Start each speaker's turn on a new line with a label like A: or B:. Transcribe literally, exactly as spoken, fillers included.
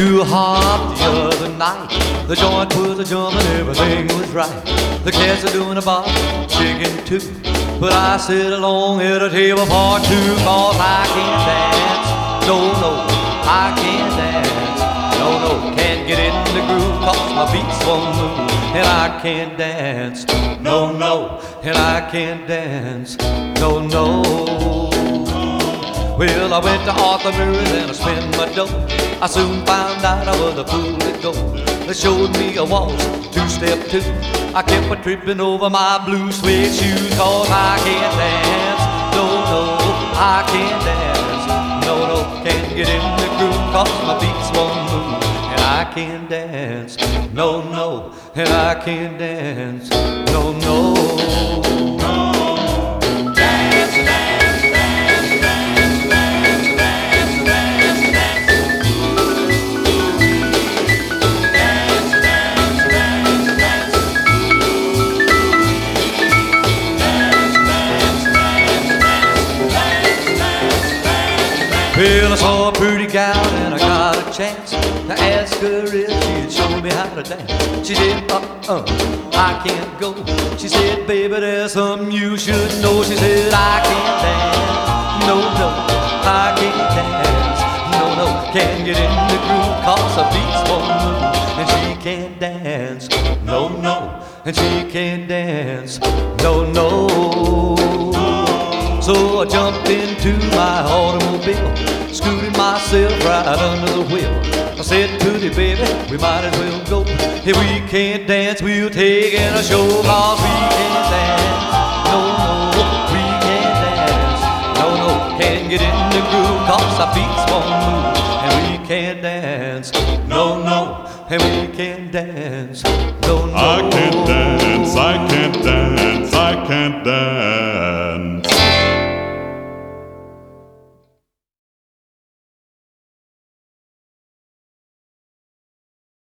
A: too hot the other night. The joint was a jumping, everything was right. The cats are doing a bob, chicken too. But I sit along at a table for two, cause I can't dance. No, no, I can't dance. No, no, can't get in the groove, cause my feet won't move. And I can't dance. No, no, and I can't dance. No, no. Well, I went to Arthur Murray's and I spent my dough. I soon found out I was a fool to go. They showed me a waltz, two-step two. I kept a tripping over my blue suede shoes, cause I can't dance. No, no, I can't dance. No, no, can't get in the groove, cause my feet won't move. And I can't dance. No, no, and I can't dance. No, no. Well, I saw a pretty gal and I got a chance to ask her if she'd show me how to dance. She said, uh-uh, I can't go. She said, baby, there's something you should know. She said, I can't dance. No, no, I can't dance. No, no, can't get in the groove, cause her feet won't move. And she can't dance. No, no, and she can't dance. No, no. So I jumped into my automobile, scooted myself right under the wheel. I said, pretty baby, we might as well go. If we can't dance, we'll take in a show, cause we can't dance. No, no, we can't dance. No, no, can't get in the groove, cause our feet won't move. And we can't dance. No, no, and we can't dance. No, no.
B: I can't dance.